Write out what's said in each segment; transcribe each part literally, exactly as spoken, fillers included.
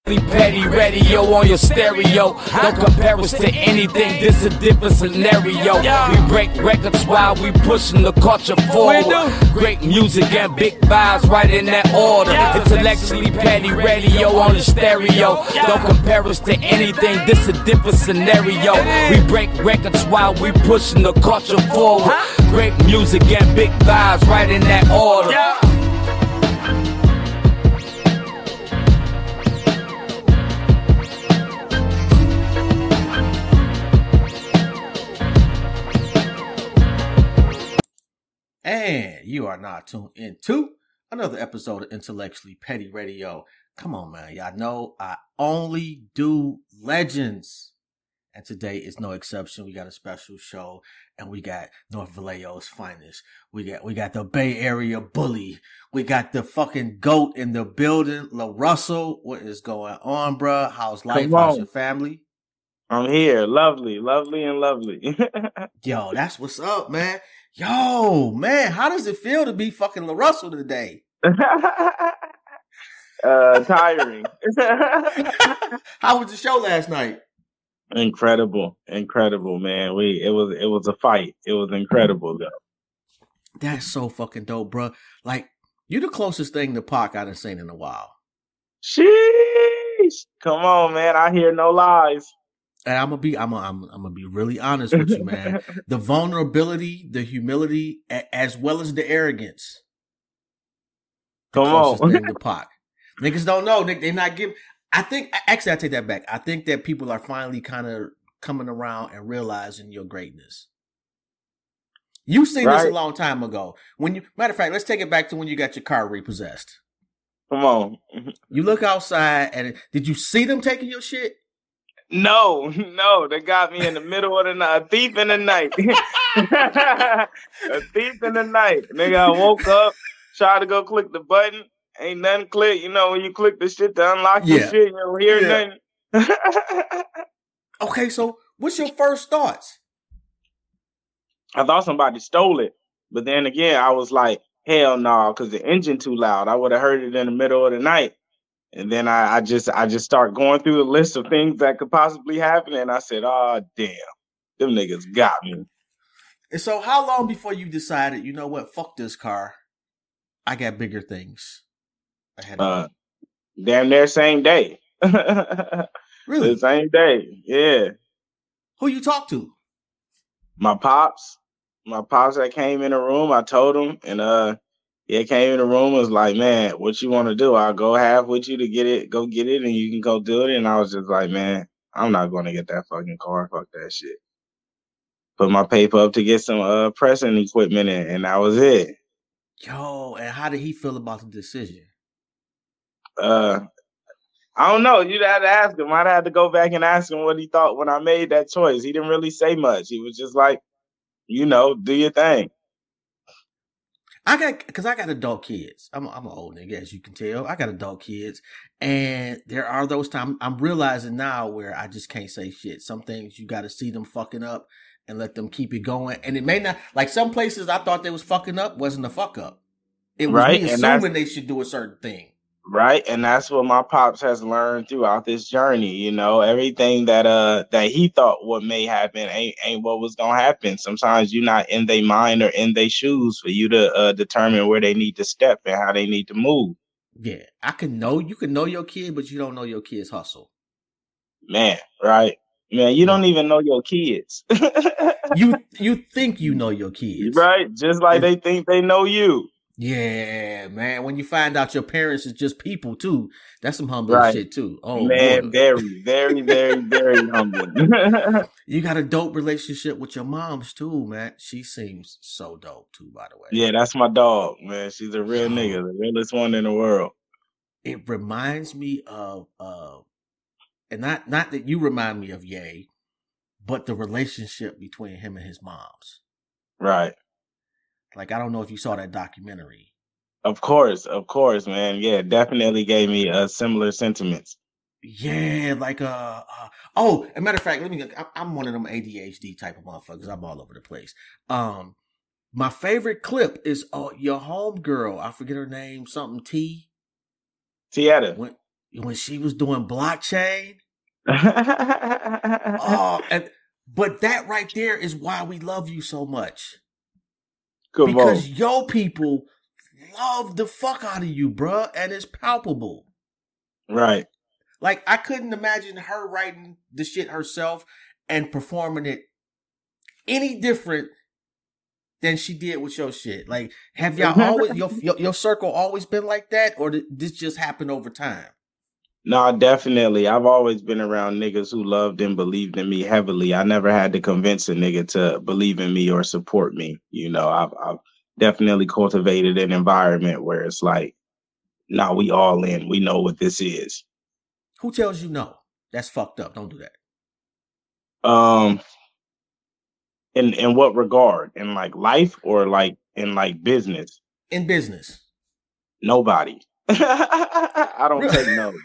Petty radio on your stereo. Don't compare us to anything, this a different scenario. We break records while we pushing the culture forward. Great music and big vibes right in that order. Intellectually petty radio on the stereo. Don't compare us to anything, this a different scenario. We break records while we pushing the culture forward. Great music and big vibes right in that order. And you are now tuned into another episode of Intellectually Petty Radio. Come on, man. Y'all know I only do legends. And today is no exception. We got a special show. And we got North Vallejo's finest. We got we got the Bay Area bully. We got the fucking GOAT in the building. La Russell. What is going on, bruh? How's life? How's your family? I'm here. Lovely. Lovely and lovely. Yo, that's what's up, man. Yo, man, how does it feel to be fucking La Russell today? uh, tiring. How was the show last night? Incredible, incredible, man. We it was it was a fight. It was incredible, though. That's so fucking dope, bro. Like, you're the closest thing to Pac I've seen in a while. Sheesh! Come on, man. I hear no lies. And I'm gonna be, I'm gonna, I'm, I'm gonna be really honest with you, man. The vulnerability, the humility, a, as well as the arrogance. The Come on, thing to Pac. Niggas don't know. They, they're not giving. I think actually, I take that back. I think that people are finally kind of coming around and realizing your greatness. You seen right. this a long time ago. When you, matter of fact, let's take it back to when you got your car repossessed. Come on. You look outside, and did you see them taking your shit? No, no, they got me in the middle of the night. A thief in the night. A thief in the night. Nigga, I woke up, tried to go click the button. Ain't nothing click. You know, when you click the shit to unlock yeah. your shit, you don't hear yeah. nothing. Okay, so what's your first thoughts? I thought somebody stole it. But then again, I was like, hell no, nah, because the engine too loud. I would have heard it in the middle of the night. And then I, I just I just start going through the list of things that could possibly happen. And I said, oh, damn, them niggas got me. And so how long before you decided, you know what, fuck this car. I got bigger things ahead of uh, me. Damn near same day. Really? The same day, yeah. Who you talk to? My pops. My pops that came in the room, I told him. And uh. Yeah, came in the room, was like, man, what you want to do? I'll go half with you to get it, go get it, and you can go do it. And I was just like, man, I'm not going to get that fucking car. Fuck that shit. Put my paper up to get some uh, pressing equipment in, and that was it. Yo, and how did he feel about the decision? Uh, I don't know. You'd have to ask him. I'd have to go back and ask him what he thought when I made that choice. He didn't really say much. He was just like, you know, do your thing. I got, because I got adult kids. I'm, I'm an old nigga, as you can tell. I got adult kids. And there are those times, I'm realizing now where I just can't say shit. Some things you got to see them fucking up and let them keep it going. And it may not, like some places I thought they was fucking up wasn't a fuck up. It was right, me assuming they should do a certain thing. Right. And that's what my pops has learned throughout this journey. You know, everything that uh that he thought what may happen ain't ain't what was gonna happen. Sometimes you're not in their mind or in their shoes for you to uh, determine where they need to step and how they need to move. Yeah, I can know you can know your kid, but you don't know your kid's hustle. Man, right. Man, you don't even know your kids. you you think you know your kids. Right. Just like they think they know you. Yeah, man. When you find out your parents is just people too, that's some humbling right. shit too. Oh man, boy. very, very, very, very humbling. You got a dope relationship with your moms too, man. She seems so dope too, by the way. Yeah, that's my dog, man. She's a real nigga, the realest one in the world. It reminds me of, uh, and not not that you remind me of Ye, but the relationship between him and his moms. Right. Like, I don't know if you saw that documentary. Of course, of course, man. Yeah, definitely gave me uh, similar sentiments. Yeah, like, uh, uh, oh, as a matter of fact, let me, I'm one of them A D H D type of motherfuckers. I'm all over the place. Um, my favorite clip is uh, your homegirl. I forget her name, something T. Tieta. when she was doing Blockchain. oh, and but that right there is why we love you so much. Come because on. Yo people love the fuck out of you, bruh, and it's palpable. Right. Like, I couldn't imagine her writing the shit herself and performing it any different than she did with your shit. Like, have y'all always, your, your your circle always been like that, or did this just happen over time? No, definitely. I've always been around niggas who loved and believed in me heavily. I never had to convince a nigga to believe in me or support me. You know, I've, I've definitely cultivated an environment where it's like, nah, we all in. We know what this is. Who tells you no? That's fucked up. Don't do that. Um, in in what regard? In like life or like in like business? In business. Nobody. I don't really? take no.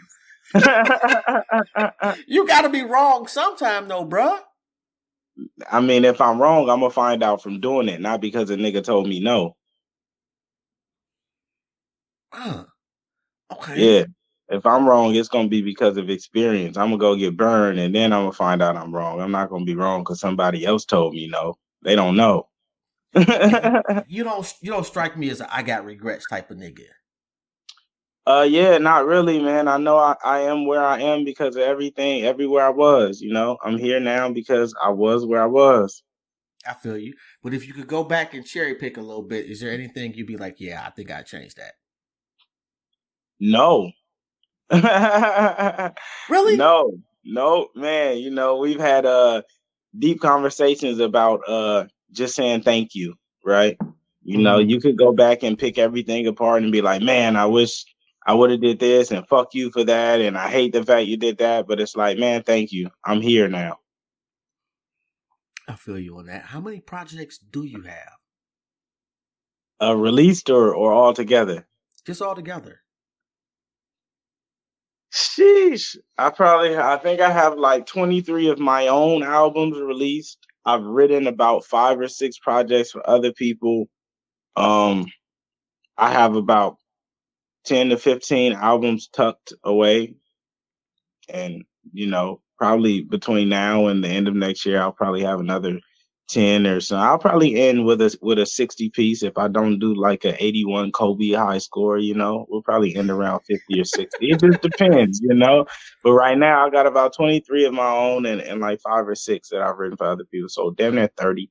You gotta be wrong sometime though, bruh. I mean, if I'm wrong, I'm gonna find out from doing it, not because a nigga told me no. Uh, okay. Yeah. If I'm wrong, it's gonna be because of experience. I'm gonna go get burned, and then I'm gonna find out I'm wrong. I'm not gonna be wrong because somebody else told me no. They don't know. you don't. You don't strike me as a I got regrets type of nigga. Uh, yeah, not really, man. I know I, I am where I am because of everything, everywhere I was. You know, I'm here now because I was where I was. I feel you. But if you could go back and cherry pick a little bit, is there anything you'd be like, yeah, I think I'd change that? No. Really? No, no, man. You know, we've had uh deep conversations about uh just saying thank you, right? You mm-hmm. know, you could go back and pick everything apart and be like, man, I wish I would have did this and fuck you for that, and I hate the fact you did that. But it's like, man, thank you. I'm here now. I feel you on that. How many projects do you have? Uh, released or or all together? Just all together. Sheesh. I probably, I think I have like twenty-three of my own albums released. I've written about five or six projects for other people. Um, I have about ten to fifteen albums tucked away. And, you know, probably between now and the end of next year, I'll probably have another ten or so. I'll probably end with a with a sixty piece if I don't do like a eighty-one Kobe high score, you know. We'll probably end around fifty or sixty. It just depends, you know. But right now I got about twenty-three of my own and, and like five or six that I've written for other people. So damn near thirty.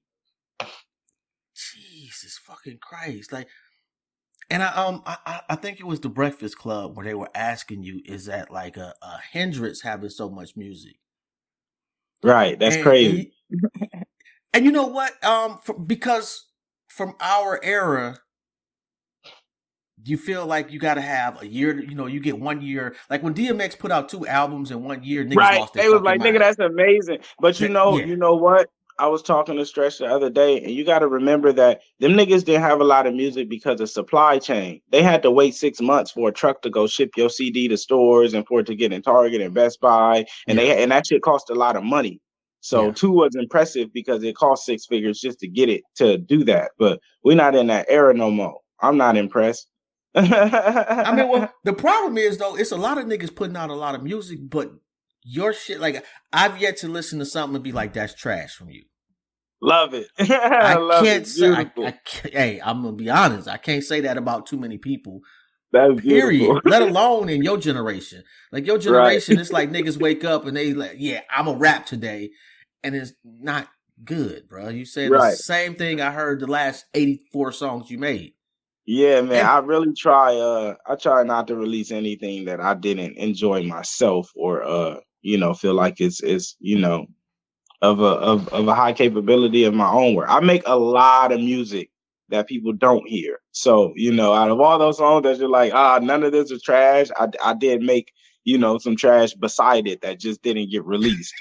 Jesus fucking Christ. Like, and I um I I think it was the Breakfast Club where they were asking you, is that like a, a Hendrix having so much music? Right, that's and, crazy. And, And you know what? Um, for, because from our era, you feel like you got to have a year. You know, you get one year. Like when D M X put out two albums in one year, niggas right? Lost their they was like, mind. "Nigga, that's amazing." But you know, yeah. you know what? I was talking to Stretch the other day, and you got to remember that them niggas didn't have a lot of music because of supply chain. They had to wait six months for a truck to go ship your C D to stores and for it to get in Target and Best Buy, and yeah. they and that shit cost a lot of money. So yeah. two was impressive because it cost six figures just to get it to do that. But we're not in that era no more. I'm not impressed. I mean, well, the problem is though, it's a lot of niggas putting out a lot of music, but your shit, like I've yet to listen to something and be like, that's trash from you. Love it. I, I love can't it. say. I, I can't, hey, I'm gonna be honest. I can't say that about too many people. That's period. Let alone in your generation. Like your generation, right. It's like niggas wake up and they like, yeah, I'm a rap today. And it's not good, bro. You said right. the same thing I heard the last eighty-four songs you made. Yeah, man. And- I really try. Uh, I try not to release anything that I didn't enjoy myself, or uh, you know, feel like it's it's you know, of a of of a high capability of my own work. I make a lot of music that people don't hear. So you know, out of all those songs that you're like, ah, none of this is trash. I I did make you know some trash beside it that just didn't get released.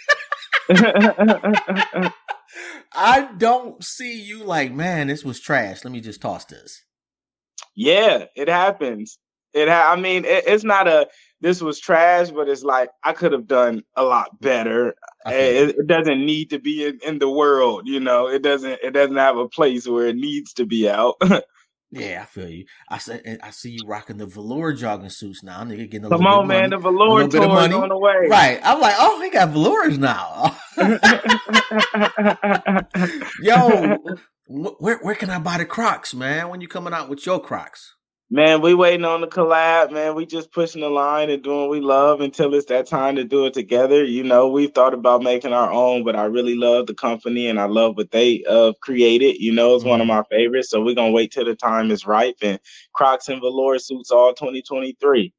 I don't see you like, man, this was trash. Let me just toss this. Yeah, it happens. It ha- I mean, it, it's not a, this was trash, but it's like, I could have done a lot better. It, it doesn't need to be in, in the world, you know, it doesn't, it doesn't have a place where it needs to be out. Yeah, I feel you. I said I see you rocking the velour jogging suits now. Nigga getting a Come little on, bit man, money, the a velour little bit of tour is money. on the way. Right. I'm like, oh, he got velours now. Yo, where where can I buy the Crocs, man? When you coming out with your Crocs? Man, we waiting on the collab, man. We just pushing the line and doing what we love until it's that time to do it together. You know, we've thought about making our own, but I really love the company and I love what they uh created. You know, it's mm-hmm. one of my favorites. So we're gonna wait till the time is ripe and Crocs and velour suits all twenty twenty-three.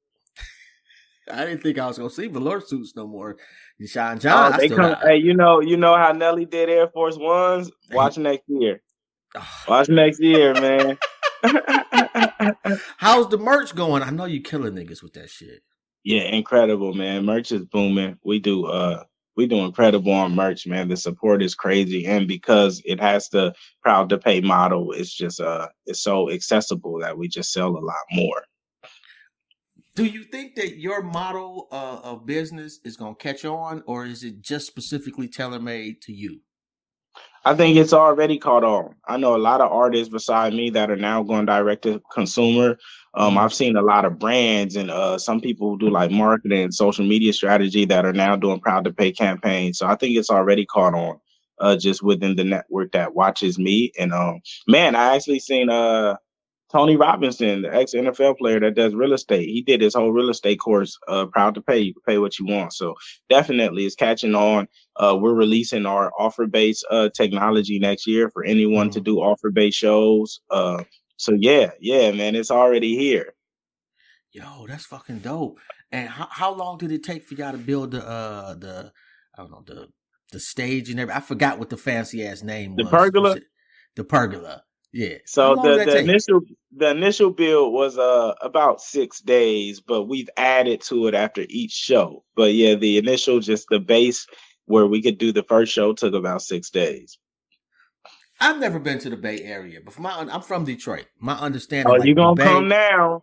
I didn't think I was gonna see velour suits no more. Sean John, oh, I they still come. got... Hey, you know, you know how Nelly did Air Force Ones? Watch next year. Watch next year, man. How's the merch going? I know you killing niggas with that shit. Yeah, incredible, man. Merch is booming. We do uh we do incredible on merch, man. The support is crazy. And because it has the proud to pay model, it's just uh it's so accessible that we just sell a lot more. Do you think that your model uh, of business is gonna catch on, or is it just specifically tailor-made to you? I think it's already caught on. I know a lot of artists beside me that are now going direct to consumer. Um, mm-hmm. I've seen a lot of brands and uh, some people who do like marketing and social media strategy that are now doing proud to pay campaigns. So I think it's already caught on uh, just within the network that watches me. And um, man, I actually seen uh, Tony Robinson, the ex-N F L player that does real estate. He did his whole real estate course, uh, proud to pay. You can pay what you want. So definitely it's catching on. Uh, we're releasing our offer-based uh, technology next year for anyone mm-hmm. to do offer-based shows. Uh, so yeah, yeah, man, it's already here. Yo, that's fucking dope. And how, how long did it take for y'all to build the, uh, the, I don't know, the, the stage and everything? I forgot what the fancy ass name the was. Pergola? The Pergola. Yeah. So the, the initial the initial build was uh about six days, but we've added to it after each show. But yeah, the initial, just the base where we could do the first show, took about six days. I've never been to the Bay Area, but from my I'm from Detroit. My understanding. Oh, like, you gonna Bay, come now?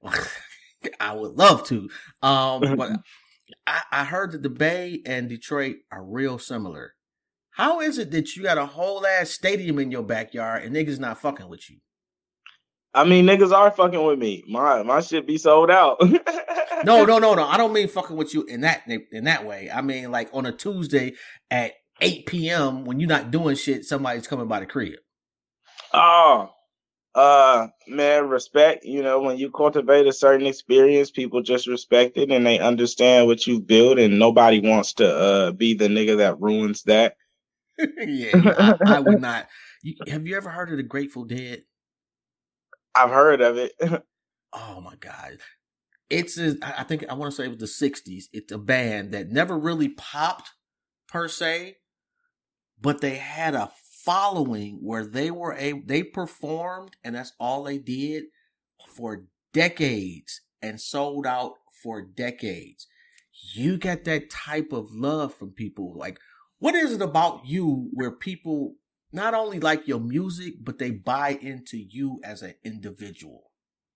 I would love to, um, but I, I heard that the Bay and Detroit are real similar. How is it that you got a whole ass stadium in your backyard and niggas not fucking with you? I mean, niggas are fucking with me. My my shit be sold out. no, no, no, no. I don't mean fucking with you in that in that way. I mean like on a Tuesday at eight p.m. when you're not doing shit, somebody's coming by the crib. Oh, uh, man, respect. You know, when you cultivate a certain experience, people just respect it and they understand what you build, and nobody wants to uh be the nigga that ruins that. yeah, I, I would not. You, have you ever heard of the Grateful Dead? I've heard of it. Oh my God. It's, a, I think, I want to say it was the sixties. It's a band that never really popped per se, but they had a following where they were a, they performed and that's all they did for decades and sold out for decades. You get that type of love from people. Like, what is it about you where people not only like your music, but they buy into you as an individual?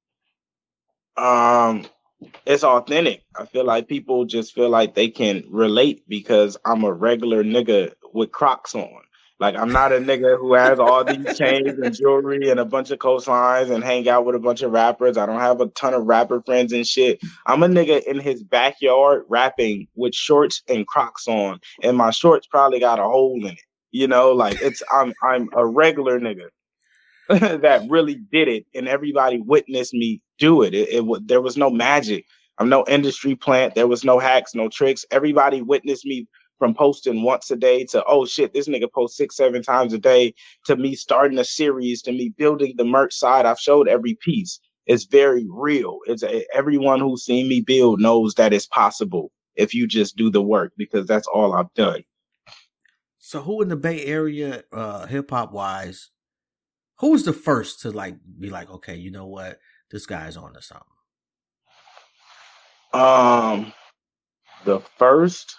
Um, it's authentic. I feel like people just feel like they can relate because I'm a regular nigga with Crocs on. Like, I'm not a nigga who has all these chains and jewelry and a bunch of coastlines and hang out with a bunch of rappers. I don't have a ton of rapper friends and shit. I'm a nigga in his backyard rapping with shorts and Crocs on, and my shorts probably got a hole in it. You know, like it's I'm I'm a regular nigga that really did it, and everybody witnessed me do it. It, it. There was no magic. I'm no industry plant. There was no hacks, no tricks. Everybody witnessed me. From posting once a day to, oh shit, this nigga posts six, seven times a day, to me starting a series, to me building the merch side. I've showed every piece. It's very real. It's a, everyone who's seen me build knows that it's possible if you just do the work, because that's all I've done. So who in the Bay Area, uh, hip hop wise, who was the first to like be like, okay, you know what, this guy's on to something? Um, the first.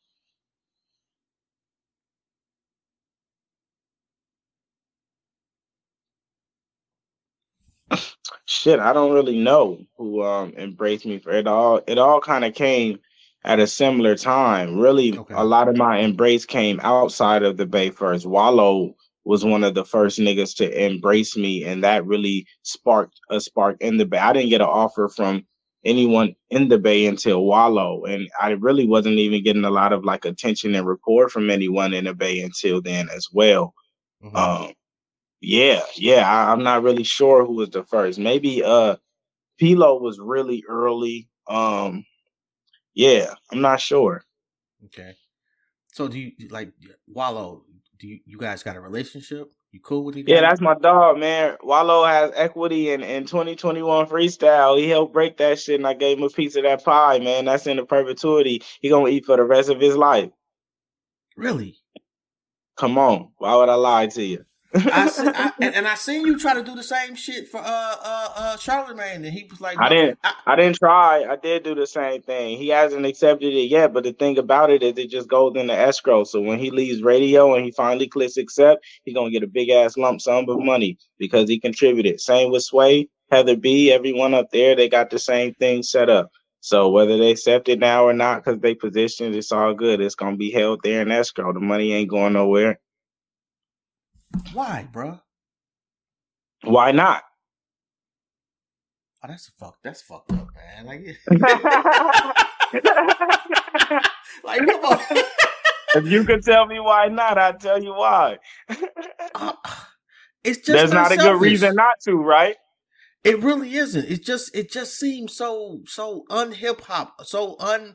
Shit, I don't really know who um embraced me for it all. It all kind of came at a similar time. Really, okay. A lot of my embrace came outside of the Bay first. Wallow was one of the first niggas to embrace me, and that really sparked a spark in the Bay. I didn't get an offer from anyone in the Bay until Wallow, and I really wasn't even getting a lot of like attention and rapport from anyone in the Bay until then as well. Mm-hmm. Um, yeah, yeah, I, I'm not really sure who was the first. Maybe uh, P-Lo was really early. Um, yeah, I'm not sure. Okay, so do you like Wallow? Do you, you guys got a relationship? You cool with each other? Yeah, that's my dog, man. Wallow has equity in, in twenty twenty-one freestyle. He helped break that shit, and I gave him a piece of that pie, man. That's in the perpetuity. He gonna eat for the rest of his life. Really? Come on. Why would I lie to you? I, see, I and, and I seen you try to do the same shit for uh uh uh Charlemagne, and he was like, I didn't I, I didn't try. I did do the same thing. He hasn't accepted it yet, but the thing about it is it just goes into escrow. So when he leaves radio and he finally clicks accept, he's gonna get a big ass lump sum of money because he contributed. Same with Sway, Heather B, everyone up there, they got the same thing set up. So whether they accept it now or not, because they positioned, it's all good. It's gonna be held there in escrow. The money ain't going nowhere. Why, bro? Why not? Oh, that's fuck. That's fucked up, man. Like, like come on. If you could tell me why not, I'd tell you why. uh, it's just there's not selfish. A good reason not to, right? It really isn't. It just it just seems so so un-hip hop, so un.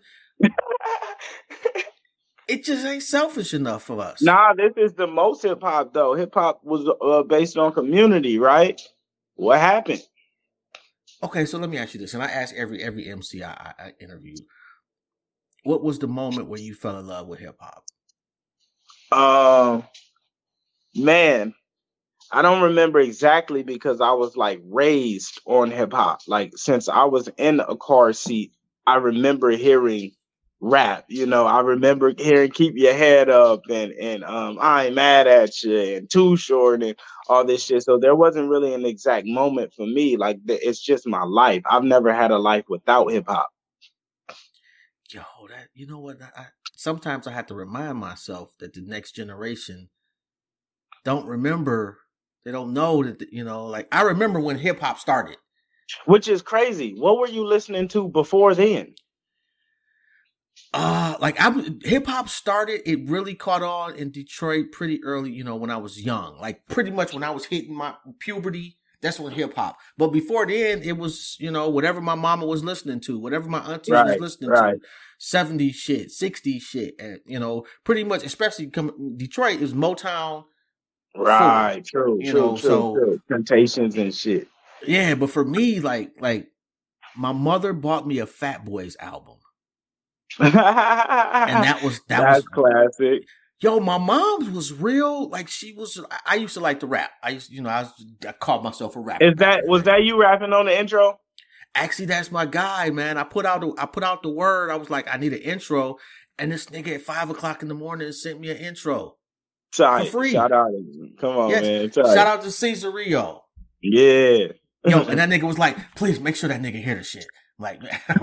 It just ain't selfish enough for us. Nah, this is the most hip hop though. Hip hop was uh, based on community, right? What happened? Okay, so let me ask you this, and I ask every every M C I, I, I interview. What was the moment where you fell in love with hip hop? Um, man, I don't remember exactly because I was like raised on hip hop. Like since I was in a car seat, I remember hearing rap. You know, I remember hearing "Keep Your Head Up" and and um, "I Ain't Mad at You" and "Too Short" and all this shit. So there wasn't really an exact moment for me. Like it's just my life. I've never had a life without hip hop. Yo, that you know what? I, sometimes I have to remind myself that the next generation don't remember. They don't know that, you know, like I remember when hip hop started. Which is crazy. What were you listening to before then? Uh, like I hip hop started, it really caught on in Detroit pretty early, you know, when I was young. Like pretty much when I was hitting my puberty, that's when hip hop. But before then, it was, you know, whatever my mama was listening to, whatever my aunties right, was listening right. to. seventies shit, sixties shit, and you know, pretty much, especially coming Detroit, it was Motown. Right, full, true, you true, know, true, so true. Temptations and shit. Yeah, but for me, like, like my mother bought me a Fat Boys album. And that was that That's was classic. Yo, my mom's was real. Like she was. I used to like to rap. I used, you know, I, was, I called myself a rapper. Is that was that you rapping on the intro? Actually, that's my guy, man. I put out I put out the word. I was like, I need an intro, and this nigga at five o'clock in the morning sent me an intro Tight. for free. Shout out, come on, yes. man. Tight. Shout out to Cesario. Yeah. Yo, and that nigga was like, please make sure that nigga hear the shit. Like,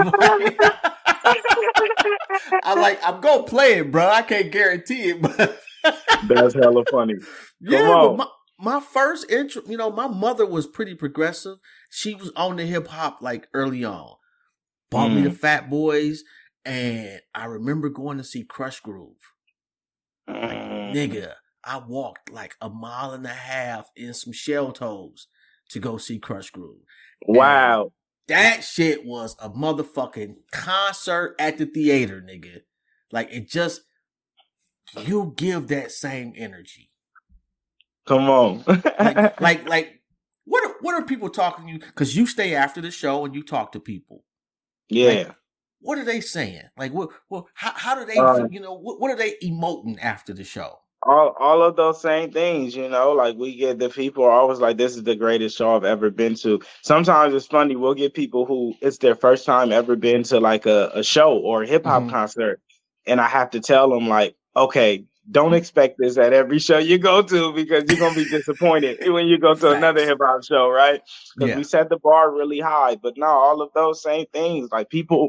I'm like, I'm gonna play it, bro. I can't guarantee it, but that's hella funny. Come yeah, on. but my, my first intro, you know, my mother was pretty progressive. She was on the hip hop like early on. Bought mm. me the Fat Boys, and I remember going to see Crush Groove. Like, mm. nigga, I walked like a mile and a half in some shell toes to go see Crush Groove. Wow. And that shit was a motherfucking concert at the theater, nigga. Like, it just, you give that same energy. Come on. like, like, like, what are, what are people talking to you? Because you stay after the show and you talk to people. Yeah. Like, what are they saying? Like, what, well, how, how do they, uh, you know, what, what are they emoting after the show? All all of those same things, you know, like we get the people are always like, this is the greatest show I've ever been to. Sometimes it's funny. We'll get people who it's their first time ever been to like a, a show or a hip hop mm-hmm. concert. And I have to tell them like, okay, don't expect this at every show you go to because you're going to be disappointed when you go to Facts. Another hip hop show, right? Because yeah. we set the bar really high. But no, all of those same things, like people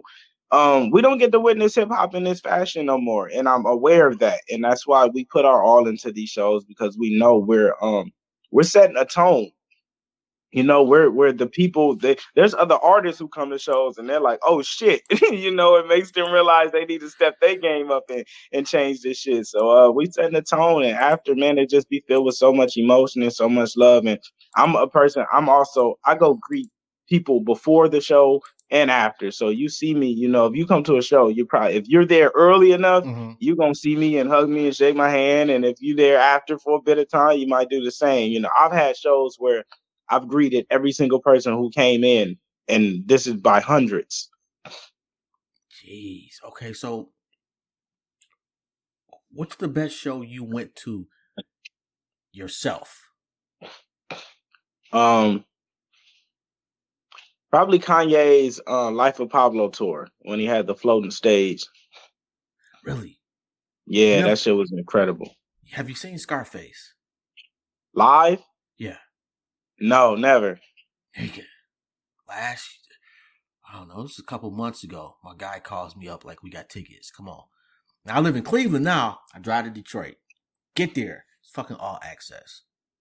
um, we don't get to witness hip hop in this fashion no more, and I'm aware of that, and that's why we put our all into these shows because we know we're um we're setting a tone. You know, we're we're the people that there's other artists who come to shows and they're like, oh shit, you know, it makes them realize they need to step their game up and, and change this shit. So uh we setting the tone, and after, man, it just be filled with so much emotion and so much love. And I'm a person, I'm also I go greet people before the show and after. So you see me, you know, if you come to a show, you probably if you're there early enough, mm-hmm. you're gonna see me and hug me and shake my hand. And if you're there after for a bit of time, you might do the same. You know, I've had shows where I've greeted every single person who came in, and this is by hundreds. Jeez. Okay, so what's the best show you went to yourself? Um, probably Kanye's uh, Life of Pablo tour when he had the floating stage. Really? Yeah, never, that shit was incredible. Have you seen Scarface? Live? Yeah. No, never. Hey, last, I don't know, this was a couple months ago. My guy calls me up like, we got tickets. Come on. Now, I live in Cleveland now. I drive to Detroit. Get there. It's fucking all access.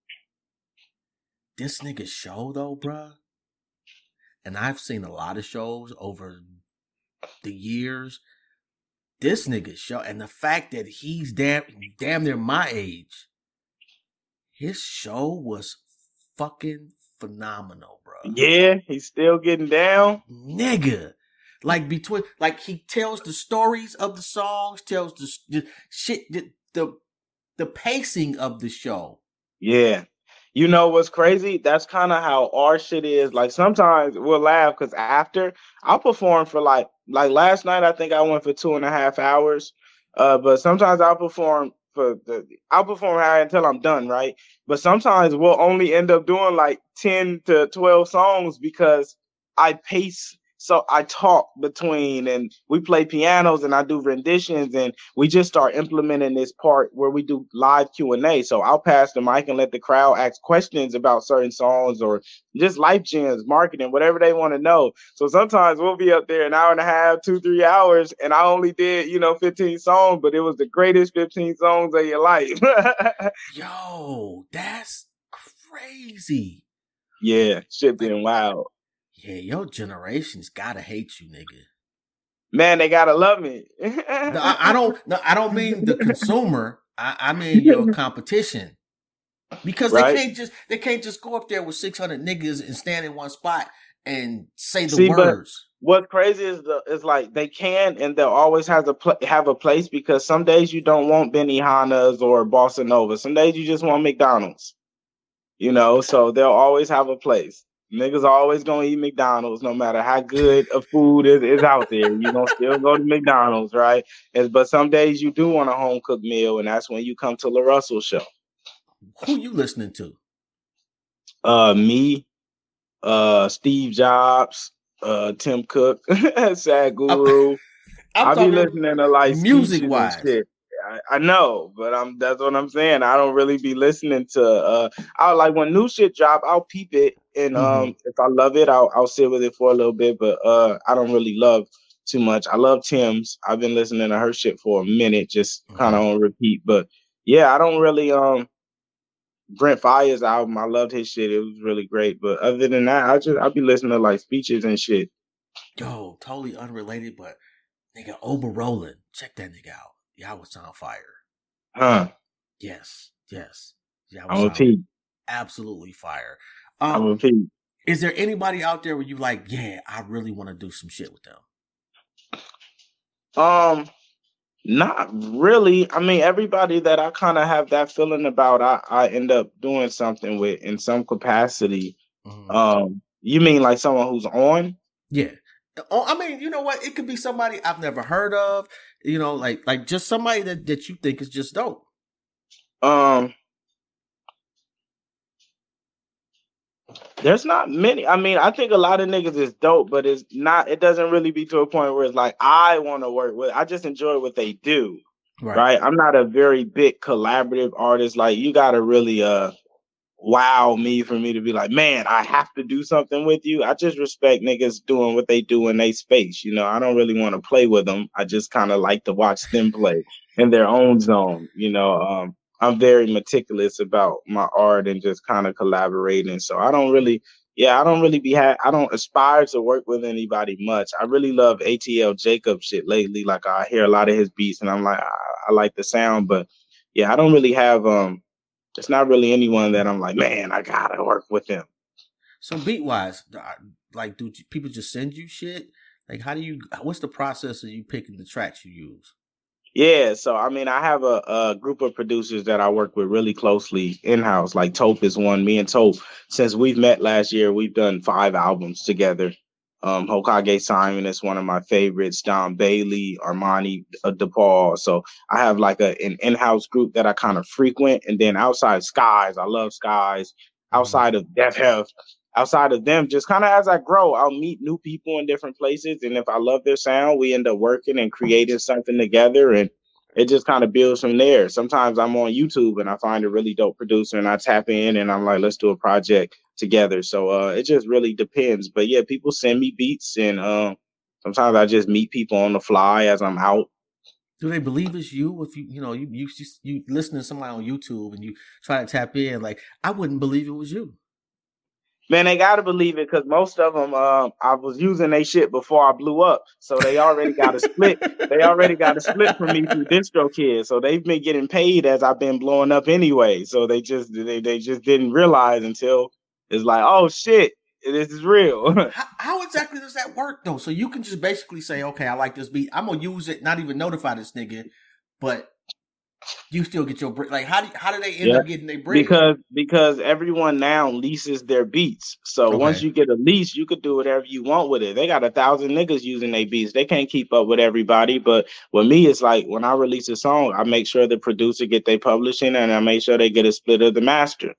This nigga's show, though, bruh. And I've seen a lot of shows over the years. This nigga's show, and the fact that he's damn, damn near my age, his show was fucking phenomenal, bro. Yeah, he's still getting down. Nigga. Like between like he tells the stories of the songs, tells the, the shit the, the the pacing of the show. Yeah. You know what's crazy? That's kind of how our shit is. Like sometimes we'll laugh because after I'll perform for like like last night I think I went for two and a half hours. Uh, but sometimes I'll perform for the I'll perform high until I'm done, right? But sometimes we'll only end up doing like ten to twelve songs because I pace. So I talk between, and we play pianos, and I do renditions, and we just start implementing this part where we do live Q and A. So I'll pass the mic and let the crowd ask questions about certain songs or just life gems, marketing, whatever they want to know. So sometimes we'll be up there an hour and a half, two, three hours, and I only did, you know, fifteen songs, but it was the greatest fifteen songs of your life. Yo, that's crazy. Yeah, shit been wild. Yeah, your generation's gotta hate you, nigga. Man, they gotta love me. no, I, I don't. No, I don't mean the consumer. I, I mean your competition, because right? they can't just they can't just go up there with six hundred niggas and stand in one spot and say the See, words. What's crazy is the is like they can, and they'll always have to pl- have a place, because some days you don't want Benihana's or Bossa Nova. Some days you just want McDonald's. You know, so they'll always have a place. Niggas are always gonna eat McDonald's no matter how good a food is, is out there. You're gonna still go to McDonald's, right? And, but some days you do want a home cooked meal, and that's when you come to La Russell Show. Who you listening to? Uh, me, uh, Steve Jobs, uh, Tim Cook, Sad Guru. I be listening to like music wise. Shit. I, I know, but I'm that's what I'm saying. I don't really be listening to uh I like when new shit drop, I'll peep it, and um mm-hmm. if I love it, I'll I'll sit with it for a little bit, but uh I don't really love too much. I love Tim's. I've been listening to her shit for a minute, just mm-hmm. kind of on repeat. But yeah, I don't really um Brent Faiyaz's album, I loved his shit. It was really great. But other than that, I just I'll be listening to like speeches and shit. Yo, totally unrelated, but nigga Oba Roland, check that nigga out. Y'all was on fire. Huh. Yes, yes. Y'all was I'm on absolutely fire. Um, I'm a Pete. Is there anybody out there where you like, yeah, I really want to do some shit with them? Um, not really. I mean, everybody that I kind of have that feeling about, I, I end up doing something with in some capacity. Mm-hmm. Um, you mean like someone who's on? Yeah. Oh, I mean, you know what? It could be somebody I've never heard of. You know, like like just somebody that, that you think is just dope. Um, there's not many. I mean, I think a lot of niggas is dope, but it's not. It doesn't really be to a point where it's like I want to work with. I just enjoy what they do. Right. right. I'm not a very big collaborative artist. Like you got to really uh wow me for me to be like, man, I have to do something with you. I just respect niggas doing what they do in their space. You know, I don't really want to play with them. I just kind of like to watch them play in their own zone. You know, um, I'm very meticulous about my art and just kind of collaborating. So I don't really, yeah, I don't really be, ha- I don't aspire to work with anybody much. I really love A T L Jacob shit lately. Like I hear a lot of his beats and I'm like, I, I like the sound, but yeah, I don't really have, um, it's not really anyone that I'm like, man, I gotta work with them. So beat wise, like, do people just send you shit? Like, how do you? What's the process of you picking the tracks you use? Yeah, so I mean, I have a, a group of producers that I work with really closely in house. Like Tope is one. Me and Tope, since we've met last year, we've done five albums together. Um, Hokage Simon is one of my favorites. Don Bailey, Armani uh, DePaul. So I have like a an in-house group that I kind of frequent, and then outside Skies, I love Skies. Outside mm-hmm. of Def Hef, outside of them, just kind of as I grow, I'll meet new people in different places, and if I love their sound, we end up working and creating something together, and it just kind of builds from there. Sometimes I'm on YouTube and I find a really dope producer, and I tap in and I'm like, let's do a project together. So uh, it just really depends. But yeah, people send me beats, and um, sometimes I just meet people on the fly as I'm out. Do they believe it's you? If you, you know, you, you, you listen to somebody on YouTube and you try to tap in, like, I wouldn't believe it was you. Man, they got to believe it, because most of them, uh, I was using their shit before I blew up. So they already got a split. They already got a split from me through DistroKid. So they've been getting paid as I've been blowing up anyway. So they just they, they just didn't realize until it's like, oh, shit, this is real. how, how exactly does that work, though? So you can just basically say, okay, I like this beat. I'm going to use it, not even notify this nigga, but you still get your break. Like, how do how do they end yeah. up getting their break? Because because everyone now leases their beats. So okay. once you get a lease, you could do whatever you want with it. They got a thousand niggas using their beats. They can't keep up with everybody. But with me, it's like when I release a song, I make sure the producer get their publishing, and I make sure they get a split of the master.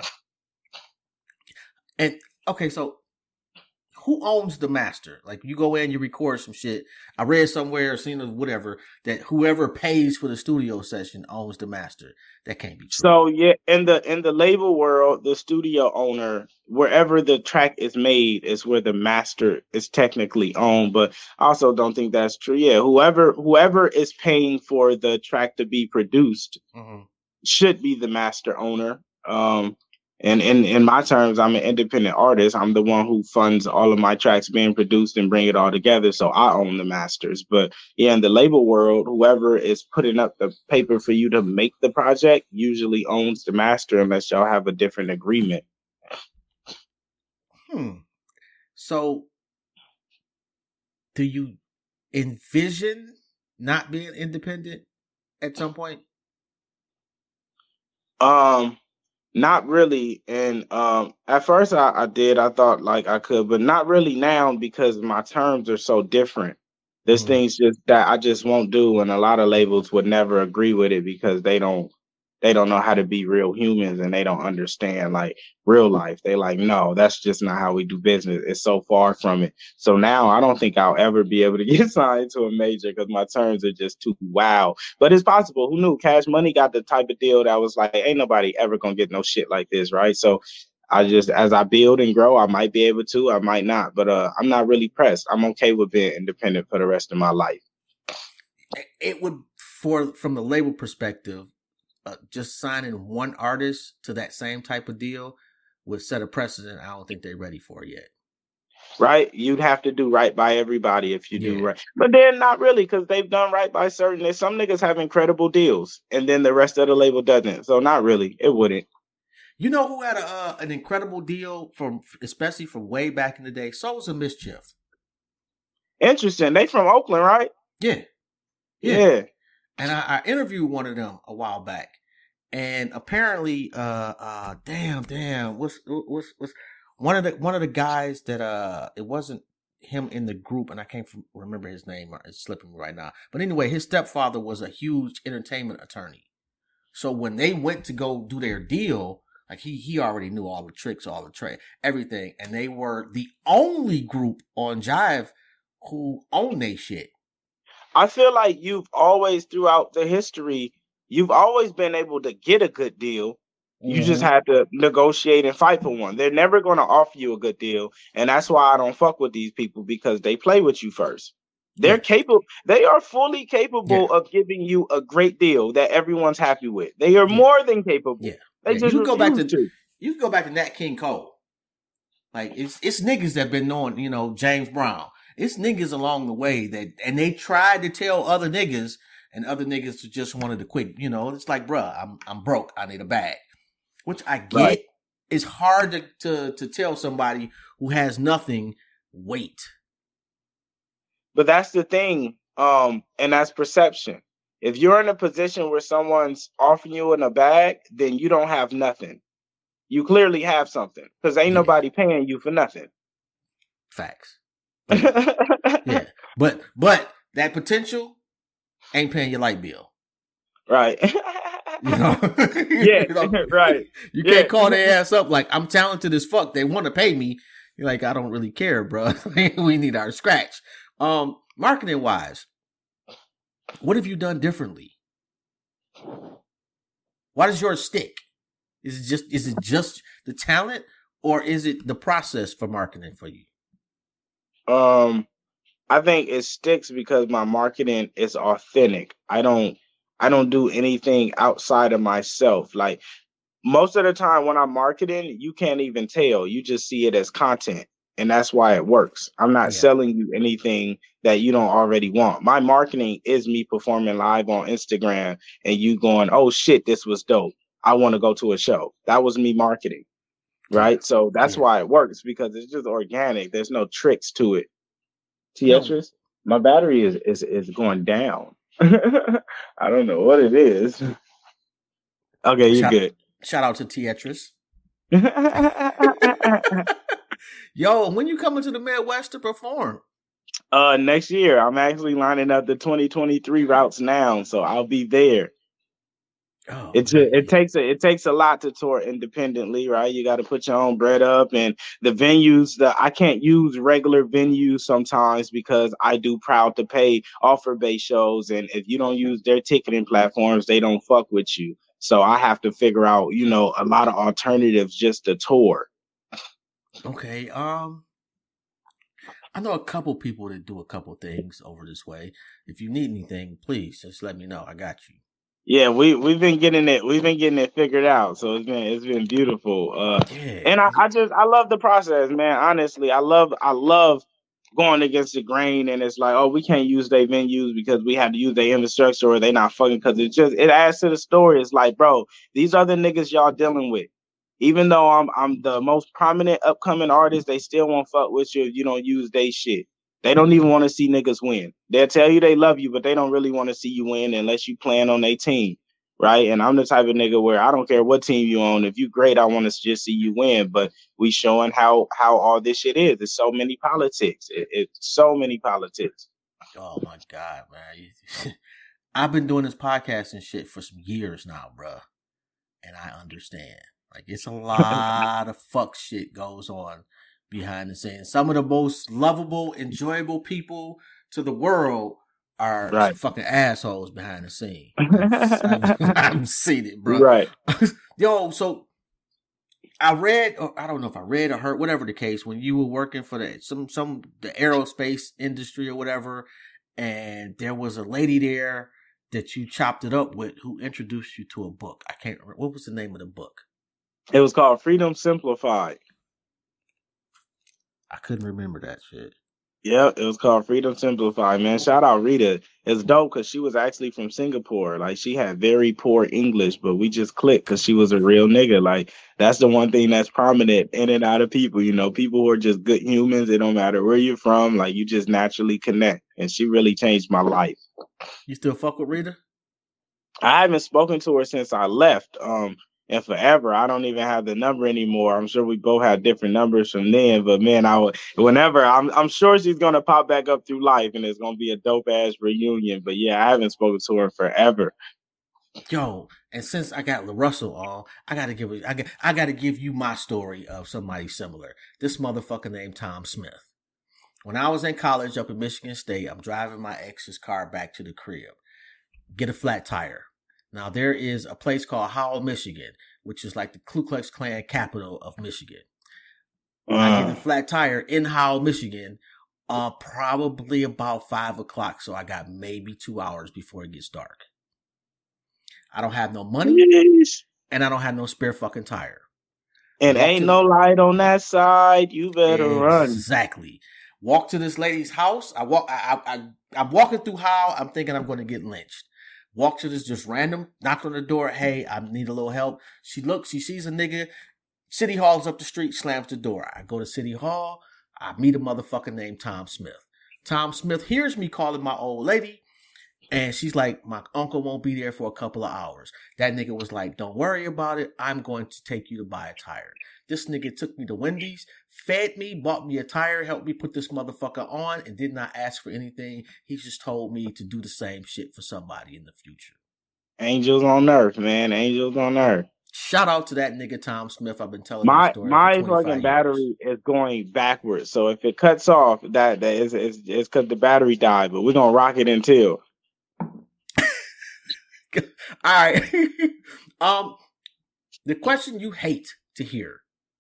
And okay, so who owns the master? Like, you go in, you record some shit. I read somewhere or seen it, whatever, that whoever pays for the studio session owns the master. That can't be true. So yeah, in the in the label world, the studio owner, wherever the track is made, is where the master is technically owned. But I also don't think that's true. Yeah, whoever whoever is paying for the track to be produced mm-hmm. should be the master owner. Um, And in, in my terms, I'm an independent artist. I'm the one who funds all of my tracks being produced and bring it all together. So I own the masters. But yeah, in the label world, whoever is putting up the paper for you to make the project usually owns the master, unless y'all have a different agreement. Hmm. So do you envision not being independent at some point? Um, Not really. And um, at first I, I did, I thought like I could, but not really now, because my terms are so different. There's mm-hmm. things just that I just won't do. And a lot of labels would never agree with it, because they don't, they don't know how to be real humans, and they don't understand like real life. They like, no, that's just not how we do business. It's so far from it. So now I don't think I'll ever be able to get signed to a major, because my terms are just too wow. But it's possible. Who knew? Cash Money got the type of deal that was like, ain't nobody ever gonna get no shit like this, right? So I just, as I build and grow, I might be able to, I might not. But uh, I'm not really pressed. I'm okay with being independent for the rest of my life. It would, for from the label perspective, Uh, just signing one artist to that same type of deal would set a precedent I don't think they're ready for yet. Right? You'd have to do right by everybody if you yeah. do right. But then not really, because they've done right by certain. Some niggas have incredible deals, and then the rest of the label doesn't. So not really. It wouldn't. You know who had a, uh, an incredible deal, from, especially from way back in the day? Souls of Mischief. Interesting. They from Oakland, right? Yeah. Yeah. yeah. And I, I interviewed one of them a while back, and apparently, uh, uh, damn, damn, what's, what's, what's one of the one of the guys that uh, it wasn't him in the group, and I can't remember his name. It's slipping me right now. But anyway, his stepfather was a huge entertainment attorney. So when they went to go do their deal, like he he already knew all the tricks, all the trade, everything, and they were the only group on Jive who owned their shit. I feel like you've always, throughout the history, you've always been able to get a good deal, You mm-hmm. just have to negotiate and fight for one. They're never going to offer you a good deal. And that's why I don't fuck with these people, because they play with you first. They're yeah. capable. They are fully capable yeah. of giving you a great deal that everyone's happy with. They are yeah. more than capable. Yeah. They yeah. just you can go back to, to. You can go back to Nat King Cole. Like it's it's niggas that been knowing, you know, James Brown. It's niggas along the way that, and they tried to tell other niggas, and other niggas just wanted to quit. You know, it's like, bruh, I'm I'm broke. I need a bag. Which I get. Right. It's hard to, to to tell somebody who has nothing, wait. But that's the thing, um, and that's perception. If you're in a position where someone's offering you in a bag, then you don't have nothing. You clearly have something, because ain't yeah. nobody paying you for nothing. Facts. Yeah. yeah. But but that potential ain't paying your light bill. Right. You know? Yeah, you know? right. You yeah. can't call their ass up like, I'm talented as fuck. They want to pay me. You're like, I don't really care, bro. We need our scratch. Um, marketing wise, what have you done differently? Why does yours stick? Is it just is it just the talent, or is it the process for marketing for you? Um, I think it sticks because my marketing is authentic. I don't I don't do anything outside of myself. Like most of the time when I'm marketing, you can't even tell. You just see it as content. And that's why it works. I'm not yeah. selling you anything that you don't already want. My marketing is me performing live on Instagram and you going, oh shit, this was dope. I want to go to a show. That was me marketing. Right. So that's yeah. why it works, because it's just organic. There's no tricks to it. Tetris, no. My battery is, is, is going down. I don't know what it is. Okay, you're shout, good. Shout out to Tetris. Yo, when you coming to the Midwest to perform? Uh, next year. I'm actually lining up the twenty twenty-three routes now, so I'll be there. Oh, it's a, it takes a it takes a lot to tour independently, right? You got to put your own bread up, and the venues that I can't use regular venues sometimes because I do Proud to Pay offer based shows, and if you don't use their ticketing platforms, they don't fuck with you. So I have to figure out, you know, a lot of alternatives just to tour. Okay, um, I know a couple people that do a couple things over this way. If you need anything, please just let me know. I got you. Yeah, we we've been getting it. We've been getting it figured out. So it's been it's been beautiful. Uh, yeah. And I, I just I love the process, man. Honestly, I love I love going against the grain. And it's like, oh, we can't use their venues because we have to use their infrastructure, or they not fucking. Because it just it adds to the story. It's like, bro, these are the niggas y'all dealing with. Even though I'm I'm the most prominent upcoming artist, they still won't fuck with you if you don't use they shit. They don't even want to see niggas win. They'll tell you they love you, but they don't really want to see you win unless you playing on their team, right? And I'm the type of nigga where I don't care what team you own. If you great, I want to just see you win. But we showing how how all this shit is. There's so many politics. It, it's so many politics. Oh my God, man! I've been doing this podcast and shit for some years now, bro, and I understand. Like it's a lot of fuck shit goes on behind the scenes. Some of the most lovable, enjoyable people to the world are right. fucking assholes behind the scene. I've, I've seen it, bro. Right. Yo, so I read, or I don't know if I read or heard, whatever the case, when you were working for the some some the aerospace industry or whatever, and there was a lady there that you chopped it up with who introduced you to a book. I can't remember. What was the name of the book? It was called Freedom Simplified. I couldn't remember that shit. Yeah, it was called Freedom Simplified, man. Shout out Rita. It's dope because she was actually from Singapore. Like, she had very poor English, but we just clicked because she was a real nigga. Like, that's the one thing that's prominent in and out of people. You know, people who are just good humans. It don't matter where you're from. Like, you just naturally connect. And she really changed my life. You still fuck with Rita? I haven't spoken to her since I left. Um, And forever, I don't even have the number anymore. I'm sure we both have different numbers from then. But man, I would, whenever I'm, I'm sure she's gonna pop back up through life, and it's gonna be a dope ass reunion. But yeah, I haven't spoken to her forever. Yo, and since I got LaRussell on, I gotta give I got, I gotta give you my story of somebody similar. This motherfucker named Tom Smith. When I was in college up in Michigan State, I'm driving my ex's car back to the crib. Get a flat tire. Now, there is a place called Howell, Michigan, which is like the Ku Klux Klan capital of Michigan. Uh. I get a flat tire in Howell, Michigan, uh, probably about five o'clock. So I got maybe two hours before it gets dark. I don't have no money, yes. and I don't have no spare fucking tire. And Walk ain't no the- light on that side. You better exactly. run. Exactly. Walk to this lady's house. I walk. I, I, I, I'm walking through Howell. I'm thinking I'm going to get lynched. Walk to this just random, knocked on the door. Hey, I need a little help. She looks, she sees a nigga. City Hall's up the street, slams the door. I go to City Hall. I meet a motherfucker named Tom Smith. Tom Smith hears me calling my old lady. And she's like, my uncle won't be there for a couple of hours. That nigga was like, don't worry about it. I'm going to take you to buy a tire. This nigga took me to Wendy's, fed me, bought me a tire, helped me put this motherfucker on, and did not ask for anything. He just told me to do the same shit for somebody in the future. Angels on earth, man. Angels on earth. Shout out to that nigga Tom Smith. I've been telling my that story my for fucking years. Battery is going backwards. So if it cuts off, that that is it's it's because the battery died. But we're gonna rock it until. All right. um, the question you hate to hear.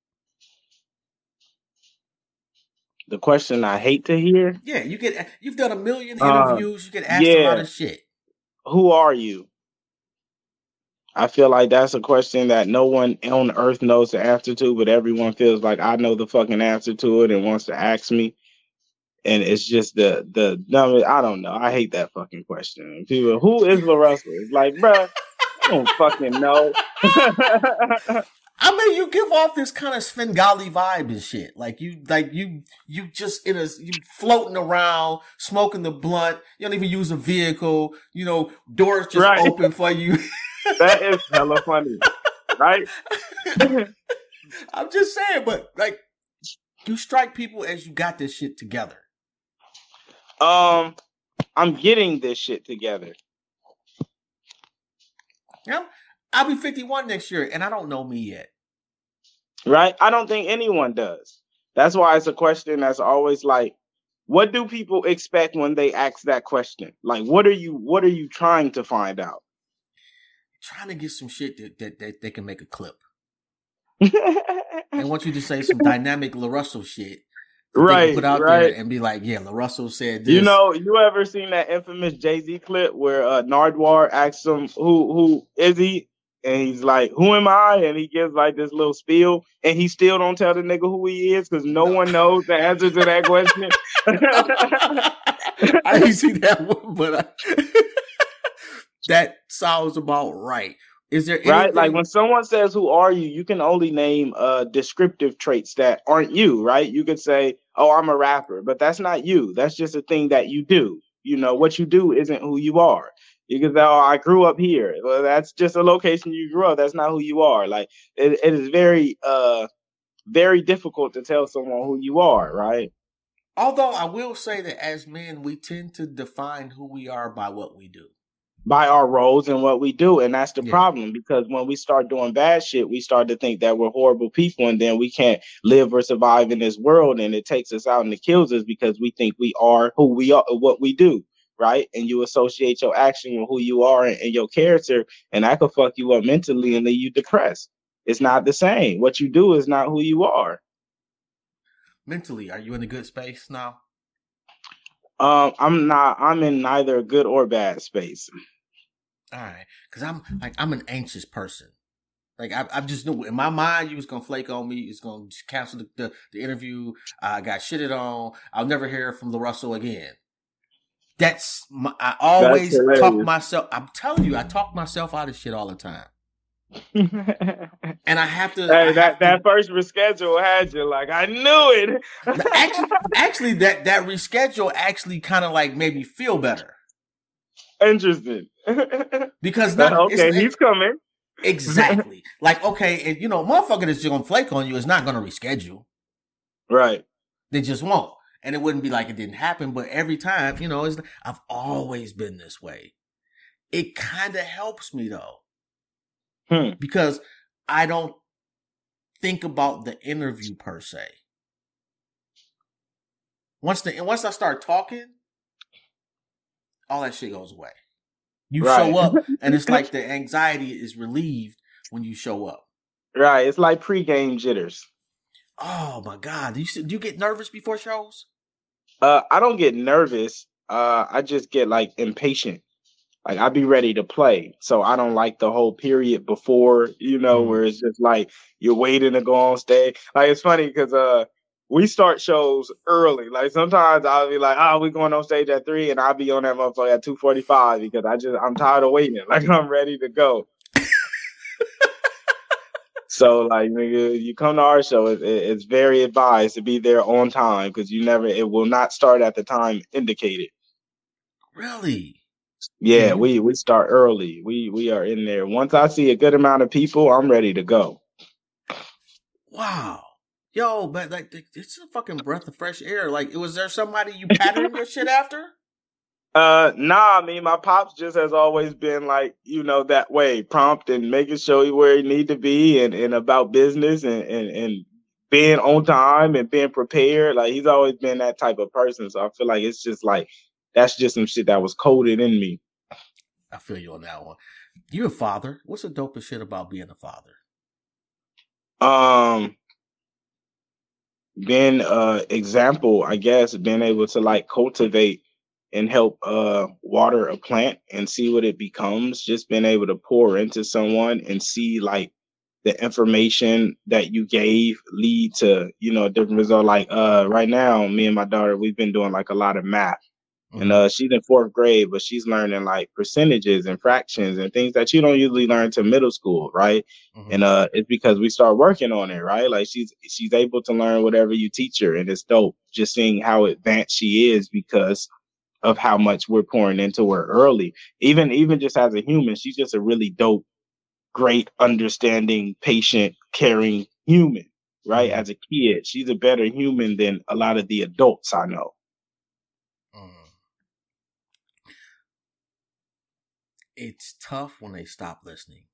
The question I hate to hear. Yeah, you get. You've done a million interviews. Uh, you get asked yeah. a lot of shit. Who are you? I feel like that's a question that no one on earth knows the answer to, but everyone feels like I know the fucking answer to it and wants to ask me. And it's just the the no, I don't know. I hate that fucking question. People, who is LaRussell? It's like, bruh, I don't fucking know. I mean, you give off this kind of Svengali vibe and shit. Like you, like you, you just in a, you floating around, smoking the blunt. You don't even use a vehicle. You know, doors just right. open for you. That is hella funny, right? I'm just saying, but like, you strike people as you got this shit together. Um, I'm getting this shit together. Yeah, I'll be fifty-one next year, and I don't know me yet. Right? I don't think anyone does. That's why it's a question that's always like, what do people expect when they ask that question? Like, what are you, what are you trying to find out? Trying to get some shit that, that, that they can make a clip. I want you to say some dynamic LaRussell shit. Right, they can put out right. there and be like, yeah, LaRussell said this. You know, you ever seen that infamous Jay-Z clip where uh, Nardwuar asks him, who, who is he? And he's like, who am I? And he gives like this little spiel, and he still don't tell the nigga who he is because no one knows the answer to that question. I didn't see that one, but I... that sounds about right. Is there anything... right? Like when someone says, who are you? You can only name uh, descriptive traits that aren't you, right? You could say, oh, I'm a rapper, but that's not you. That's just a thing that you do. You know, what you do isn't who you are. You can say, oh, I grew up here. Well, that's just a location you grew up. That's not who you are. Like it, it is very, uh, very difficult to tell someone who you are, right? Although I will say that as men, we tend to define who we are by what we do. By our roles and what we do. And that's the yeah. problem, because when we start doing bad shit, we start to think that we're horrible people, and then we can't live or survive in this world, and it takes us out and it kills us because we think we are who we are, what we do, right? And you associate your action with who you are and, and your character, and that could fuck you up mentally and leave you depressed. It's not the same. What you do is not who you are. Mentally, are you in a good space now? Um, I'm not. I'm in neither a good or bad space. All right, because I'm like I'm an anxious person. Like I, I just knew in my mind you was gonna flake on me. It's gonna cancel the, the, the interview. I got shitted on. I'll never hear from LaRussell again. That's my, I always That's talk myself. I'm telling you, I talk myself out of shit all the time. And I have to. Hey, I that have that to, first reschedule had you like I knew it. actually, actually, that that reschedule actually kind of like made me feel better. Interesting. Because not okay, it's, he's coming. Exactly. Like okay, and you know, motherfucker that's just gonna flake on you is not gonna reschedule. Right. They just won't, and it wouldn't be like it didn't happen. But every time, you know, it's, I've always been this way. It kind of helps me though. Hmm. Because I don't think about the interview per se. Once the once I start talking, all that shit goes away. You right. show up, and it's like the anxiety is relieved when you show up. Right. It's like pregame jitters. Oh my God! Do you do you get nervous before shows? Uh, I don't get nervous. Uh, I just get like impatient. Like I be ready to play, so I don't like the whole period before, you know, mm. where it's just like you're waiting to go on stage. Like it's funny because uh. we start shows early. Like sometimes I'll be like, oh, we're going on stage at three and I'll be on that motherfucker at two forty-five because I just, I'm tired of waiting. Like I'm ready to go. So like, nigga, you come to our show, it, it, it's very advised to be there on time because you never, it will not start at the time indicated. Really? Yeah, mm-hmm. we, we start early. We, we are in there. Once I see a good amount of people, I'm ready to go. Wow. Yo, but like it's a fucking breath of fresh air. Like, was there somebody you patterned your shit after? Uh, nah. I mean, my pops just has always been like, you know, that way, prompt and making sure you where you need to be, and, and about business and, and and being on time and being prepared. Like he's always been that type of person. So I feel like it's just like that's just some shit that was coded in me. I feel you on that one. You're a father. What's the dopest shit about being a father? Um. Being uh example, I guess, being able to like cultivate and help uh water a plant and see what it becomes, just being able to pour into someone and see like the information that you gave lead to, you know, a different result. Like uh right now, me and my daughter, we've been doing like a lot of math. And uh, she's in fourth grade, but she's learning like percentages and fractions and things that you don't usually learn to middle school, right? Mm-hmm. And uh, it's because we start working on it, right? Like she's she's able to learn whatever you teach her, and it's dope just seeing how advanced she is because of how much we're pouring into her early. Even even just as a human, she's just a really dope, great, understanding, patient, caring human, right? Mm-hmm. As a kid, she's a better human than a lot of the adults I know. It's tough when they stop listening.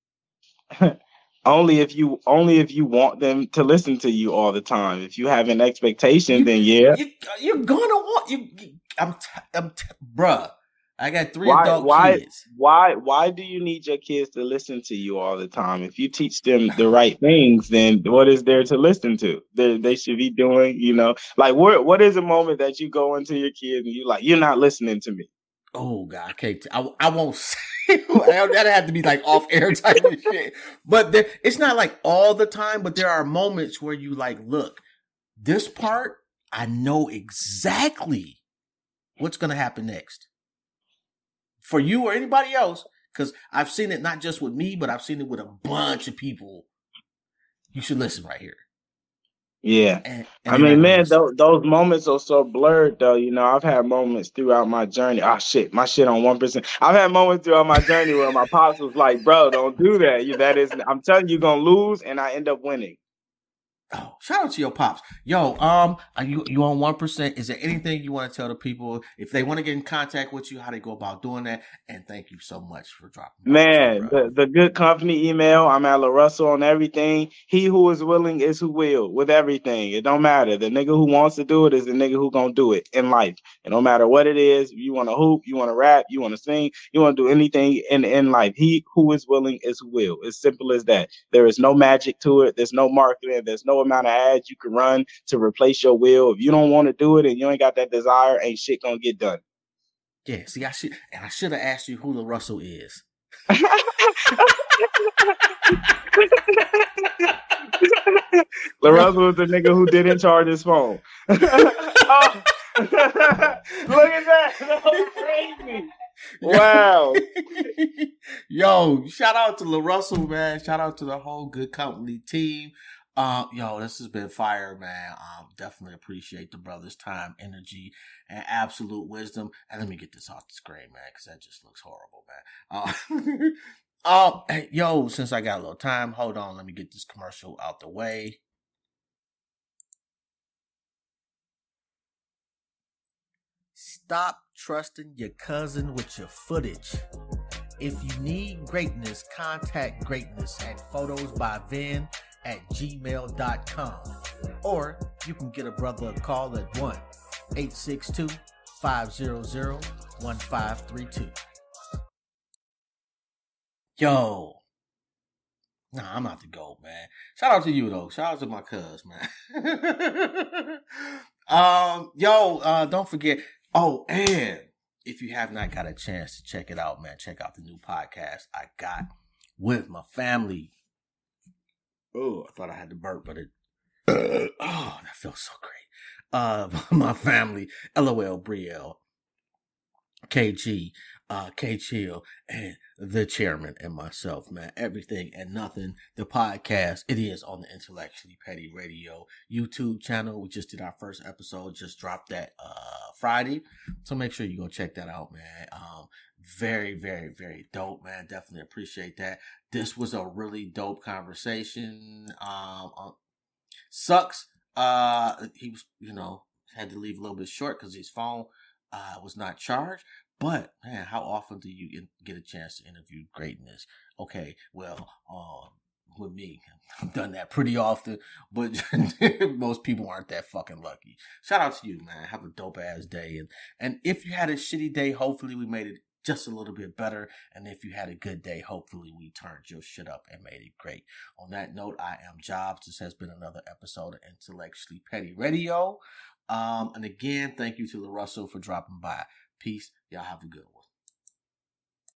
only if you only if you want them to listen to you all the time. If you have an expectation, you, then yeah, you, you're gonna want you. I'm, t- I'm t- bruh. I got three why, adult why, kids. Why? Why do you need your kids to listen to you all the time? If you teach them the right things, then what is there to listen to? They they should be doing, you know, like what what is a moment that you go into your kids and you like, you're not listening to me. Oh God, I can't. T- I, I won't say that. Had to be like off air type of shit. But there, it's not like all the time. But there are moments where you like, look, this part, I know exactly what's gonna happen next for you or anybody else. Because I've seen it not just with me, but I've seen it with a bunch of people. You should listen right here. Yeah. And, and I mean, man, those, those moments are so blurred, though. You know, I've had moments throughout my journey. Oh, shit, my shit on one percent. I've had moments throughout my journey where my pops was like, bro, don't do that. You, that is, I'm telling you, you're going to lose, and I end up winning. Oh, shout out to your pops. Yo, um, are you, you on one percent? Is there anything you want to tell the people if they want to get in contact with you, how they go about doing that? And thank you so much for dropping. Man, the, the good company email. I'm at LaRussell on everything. He who is willing is who will with everything. It don't matter. The nigga who wants to do it is the nigga who gonna do it in life. It don't matter what it is. You want to hoop, you want to rap, you want to sing, you want to do anything in, in life. He who is willing is who will. It's simple as that. There is no magic to it. There's no marketing. There's no amount of ads you can run to replace your will. If you don't want to do it and you ain't got that desire, ain't shit gonna get done. Yeah, see, I should and I should have asked you who LaRussell is. LaRussell was the nigga who didn't charge his phone. Oh. Look at that. That was crazy. Wow. Yo, shout out to LaRussell, man. Shout out to the whole Good Company team. Um, yo, this has been fire, man. Um, definitely appreciate the brother's time, energy, and absolute wisdom. And let me get this off the screen, man, because that just looks horrible, man. Uh, oh, hey, yo, since I got a little time, hold on. Let me get this commercial out the way. Stop trusting your cousin with your footage. If you need greatness, contact greatness at photos by Vin at gmail dot com. Or you can get a brother a call at one eight six two, five zero zero, one five three two. Yo. Nah, I'm not the GOAT, man. Shout out to you, though. Shout out to my cuz, man. um, yo, uh, don't forget. Oh, and if you have not got a chance to check it out, man, check out the new podcast I got with my family. Oh, I thought I had to burp, but it, oh, that feels so great. Uh, my family, LOL Brielle, K G, uh, K Chill, and the chairman and myself, man. Everything and nothing. The podcast, it is on the Intellectually Petty Radio YouTube channel. We just did our first episode, just dropped that uh Friday. So make sure you go check that out, man. Um, very, very, very dope, man. Definitely appreciate that. This was a really dope conversation. Um, uh, sucks. Uh, he was, you know, had to leave a little bit short because his phone uh was not charged. But, man, how often do you get a chance to interview greatness? Okay, well, um, with me, I've done that pretty often, but most people aren't that fucking lucky. Shout out to you, man. Have a dope-ass day. And, and if you had a shitty day, hopefully we made it just a little bit better. And if you had a good day, hopefully we turned your shit up and made it great. On that note, I am Jobs. This has been another episode of Intellectually Petty Radio. Um, and again, thank you to LaRussell for dropping by. Peace. Y'all have a good one.